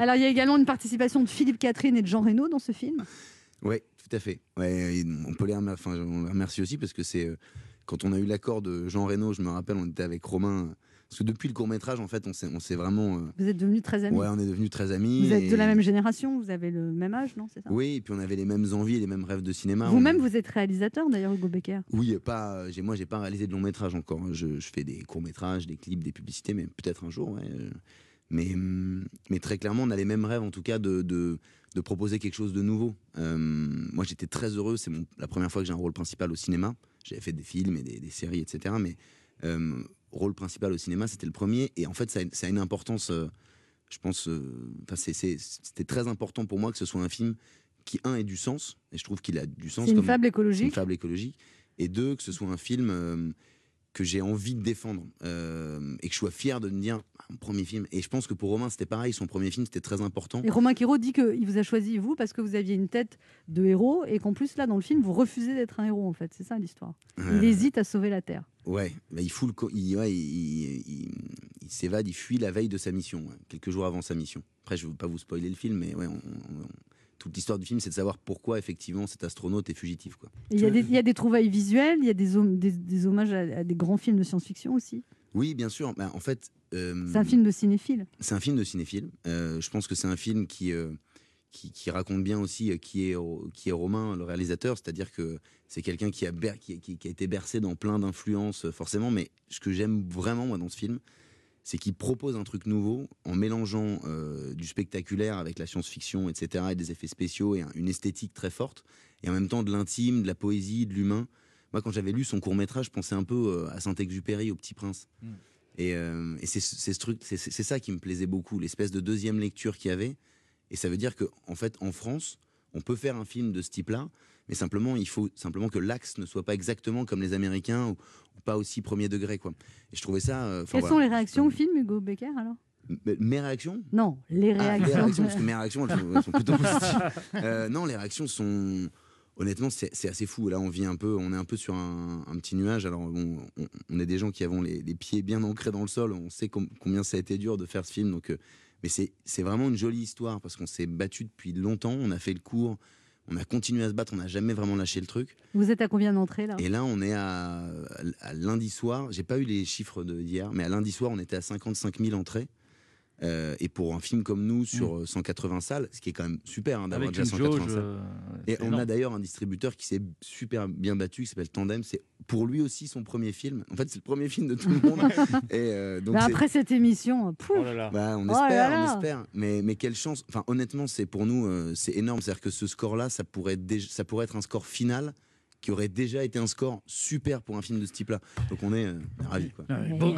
Alors, il y a également une participation de Philippe Catherine et de Jean Reno dans ce film. Oui, tout à fait. Ouais, on peut on les remercie aussi parce que c'est quand on a eu l'accord de Jean Reno, je me rappelle, on était avec Romain. Parce que depuis le court-métrage, en fait, on s'est vraiment. Vous êtes devenus très amis. Ouais, on est devenus très amis. Vous êtes de la même génération, vous avez le même âge, non? C'est ça? Oui, et puis on avait les mêmes envies et les mêmes rêves de cinéma. Vous-même, vous êtes réalisateur d'ailleurs, Hugo Becker. Oui, moi, j'ai pas réalisé de long métrage encore. Je fais des courts-métrages, des clips, des publicités, mais peut-être un jour, ouais. Mais très clairement, on a les mêmes rêves, en tout cas, de proposer quelque chose de nouveau. Moi, j'étais très heureux. C'est la première fois que j'ai un rôle principal au cinéma. J'avais fait des films et des séries, etc. Mais rôle principal au cinéma, c'était le premier. Et en fait, ça a une importance, je pense... c'était très important pour moi que ce soit un film qui, un, ait du sens. Et je trouve qu'il a du sens. C'est une fable écologique. C'est une fable écologique. Et deux, que ce soit un film... que j'ai envie de défendre et que je sois fier de me dire mon premier film. Et je pense que pour Romain c'était pareil, son premier film c'était très important. Et Romain Quiraud dit qu'il vous a choisi vous parce que vous aviez une tête de héros et qu'en plus là dans le film vous refusez d'être un héros en fait, c'est ça l'histoire. Il hésite à sauver la Terre. Ouais, bah, il s'évade, il fuit la veille de sa mission, quelques jours avant sa mission. Après je veux pas vous spoiler le film, mais ouais, toute l'histoire du film, c'est de savoir pourquoi, effectivement, cet astronaute est fugitif. Il y a des trouvailles visuelles, il y a des hommages à des grands films de science-fiction aussi. Oui, bien sûr. Bah, en fait, c'est un film de cinéphile. C'est un film de cinéphile. Je pense que c'est un film qui raconte bien aussi qui est Romain, le réalisateur. C'est-à-dire que c'est quelqu'un qui a été bercé dans plein d'influences, forcément. Mais ce que j'aime vraiment, moi, dans ce film, c'est qu'il propose un truc nouveau en mélangeant du spectaculaire avec la science-fiction, etc., et des effets spéciaux et une esthétique très forte, et en même temps de l'intime, de la poésie, de l'humain. Moi, quand j'avais lu son court-métrage, je pensais un peu à Saint-Exupéry, au Petit Prince. Et c'est ça qui me plaisait beaucoup, l'espèce de deuxième lecture qu'il y avait. Et ça veut dire qu'en fait, en France, on peut faire un film de ce type-là, mais simplement, il faut simplement que l'axe ne soit pas exactement comme les Américains ou pas aussi premier degré, quoi. Et je trouvais ça... Quelles sont les réactions au film, Hugo Becker, alors? Mes réactions? Non, les réactions. Les réactions, parce que mes réactions, elles sont plutôt positives. Non, les réactions sont... Honnêtement, c'est assez fou. Là, on est un peu sur un petit nuage. Alors, bon, on est des gens qui avons les pieds bien ancrés dans le sol. On sait combien ça a été dur de faire ce film. Donc, mais c'est vraiment une jolie histoire parce qu'on s'est battu depuis longtemps. On a fait le cours. On a continué à se battre, on n'a jamais vraiment lâché le truc. Vous êtes à combien d'entrées là? Et là, on est à lundi soir. J'ai pas eu les chiffres d'hier, mais à lundi soir, on était à 55 000 entrées. Et pour un film comme nous, sur 180 salles, ce qui est quand même super d'avoir déjà 180 salles. Et on a d'ailleurs un distributeur qui s'est super bien battu, qui s'appelle Tandem. C'est pour lui aussi son premier film. En fait, c'est le premier film de tout le monde. Et, donc après cette émission, on espère. Mais quelle chance. Enfin, honnêtement, c'est pour nous, c'est énorme. C'est-à-dire que ce score-là, ça pourrait être un score final qui aurait déjà été un score super pour un film de ce type-là. Donc on est ravis.